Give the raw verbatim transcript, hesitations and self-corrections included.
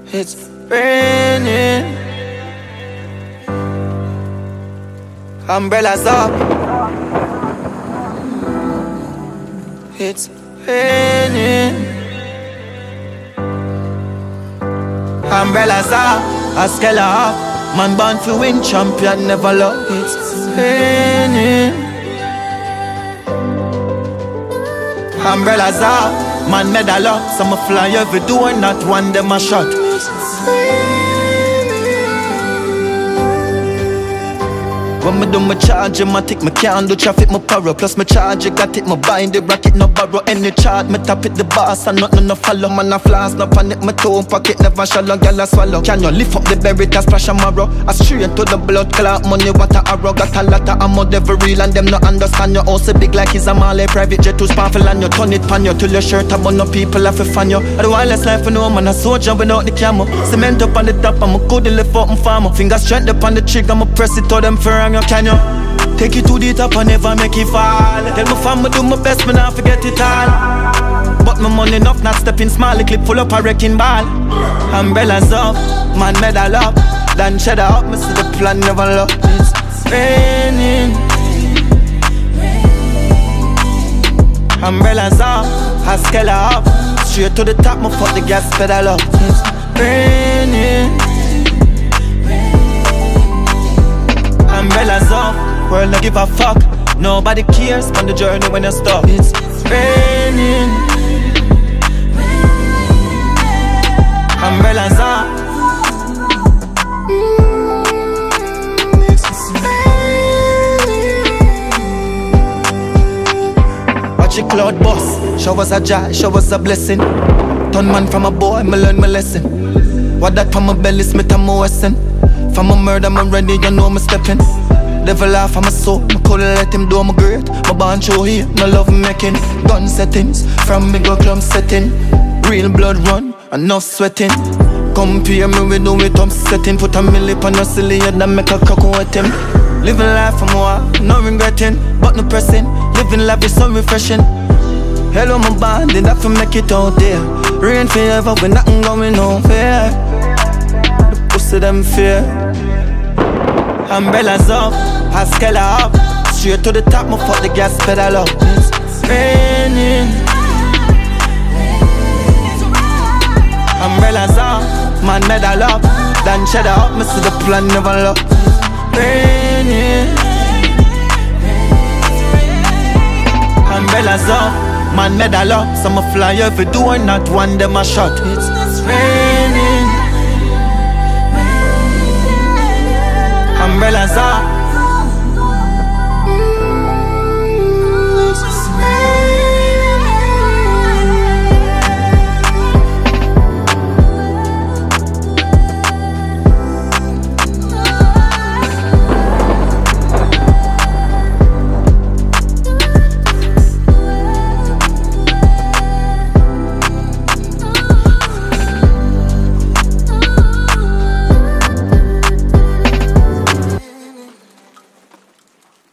It's raining. Umbrellas up. It's raining. Umbrellas up. Askella up. Man born to win, champion never lost. It's raining. Umbrellas up. Man medal up. Some fly every door, not one them a shot. When me do my charge, my tick, me can't do traffic, my power. Plus my charge, I got it, my bind the racket, no borrow any chart. Me tap it the boss and nothing no follow. Man a flash, no panic, my toe pocket never shallow. Girl a swallow. Can you lift up the berry, that splash a marrow? I straight to the blood clot, money water arrow. Got a lot of ammo, devil real and them no understand. You also big like it's a Malay private jet too powerful and you turn it pan you till your shirt up on no people have to fan you. I do wireless life for no man, a soldier without the camera. Cement up on the top, I'm a good lift up and farmer. Finger strength up on the trigger, I'ma press it to them firm. Can you take it to the top and never make it fall? Tell my family do my best, me not forget it all. But my money enough, not stepping small. The clip full up a wrecking ball. Umbrellas up, man medal up. Then cheddar up, me see the plan never look. It's raining. Umbrellas up, Haskella up. Straight to the top, me fuck the gas pedal up. It's raining. Umbrellas up, world don't give a fuck. Nobody cares on the journey when you stop. It's raining. Umbrellas up. It's raining. Watch your cloud bust. Show us a joy, show us a blessing. Turn man from a boy, me learn my lesson. What that from my belly, Smith and my Wesson. From a murder, I'm ready, you know me stepping. Devil off of my soul, I couldn't let him do my great. My band show here, no love making. Gun settings, from me go clump setting. Real blood run, enough sweating. Compare me with no it upsetting. Put a milli on your silly head and make a cock wet him. Living life from war, no regretting, but no pressing. Living life is so refreshing. Hello my band, did that for make it out there. Rain forever, when nothing going nowhere. The pussy them fear. Umbrellas up, Haskella up. Straight to the top, me fuck the gas pedal up. It's raining. Umbrellas up, man medal up. Then cheddar up, me see the plan never look. Raining. Umbrellas up, man medal up. Some fly every door, not one them a shot. It's raining. Umbrellas up.